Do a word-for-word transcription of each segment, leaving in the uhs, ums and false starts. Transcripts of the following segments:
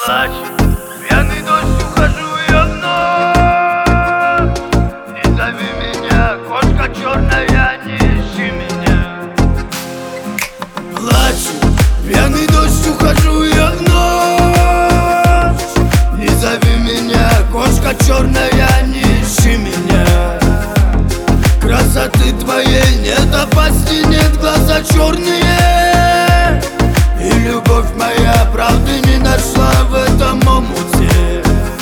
Плачет, пьяный дождь, ухожу я вновь. Не зови меня, кошка черная, не ищи меня. Плачет, пьяный дождь, ухожу я вновь. Не зови меня, кошка черная, не ищи меня. Красоты твоей нет, опасти нет, глаза черные. И любовь моя правды не нашла в этом омуте.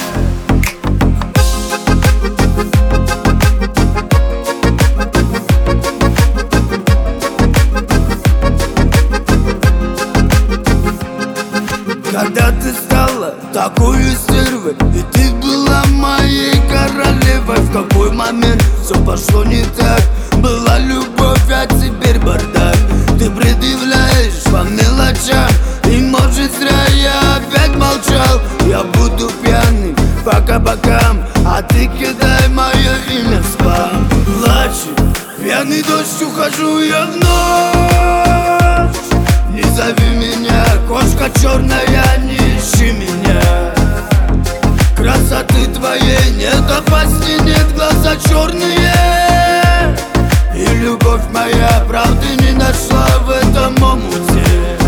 Когда ты стала такой стервой, и ты была моей королевой, в какой момент все пошло не так? Была любовь, а теперь бардак. Ты предъявляешь по мелочам, и может зря я опять молчал. Я буду пьяный по кабакам, а ты кидай мое имя в спам. Плачет, пьяный дождь, ухожу я вновь. Не зови меня, кошка черная, не ищи меня. Красоты твоей нет, опасти нет, глаза черные. И любовь моя правды не нашла в этом омуте.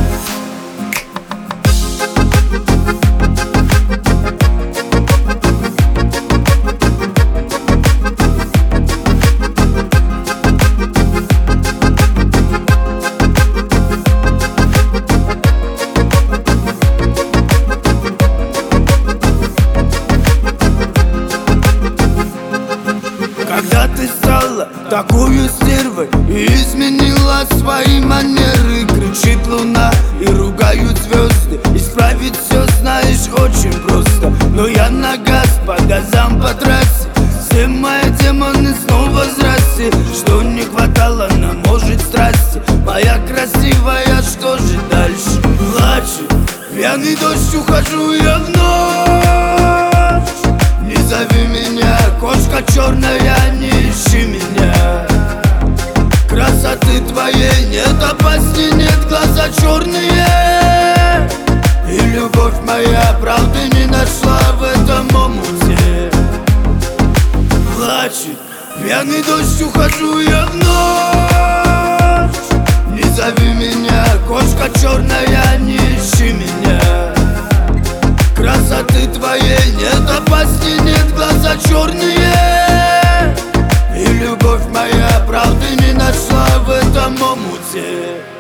Когда ты стала такую стервой и изменила свои манеры, кричит луна и ругают звезды. Исправить все, знаешь, очень просто, но я на газ, по газам по трассе. Все мои демоны снова здрасте. Что не хватало нам, может, страсти. Моя красивая, что же дальше? Плачет, пьяный дождь, ухожу я вновь. Не зови меня, кошка черная, не ищи меня. Красоты твоей нет, опасти нет, глаза черные. И любовь моя правды не нашла в этом омуте. Плачет, пьяный дождь, ухожу я вновь. Не зови меня, кошка черная, не ищи меня. Красоты твоей нет, опасти нет, глаза черные. И любовь моя правды не нашла в этом омуте.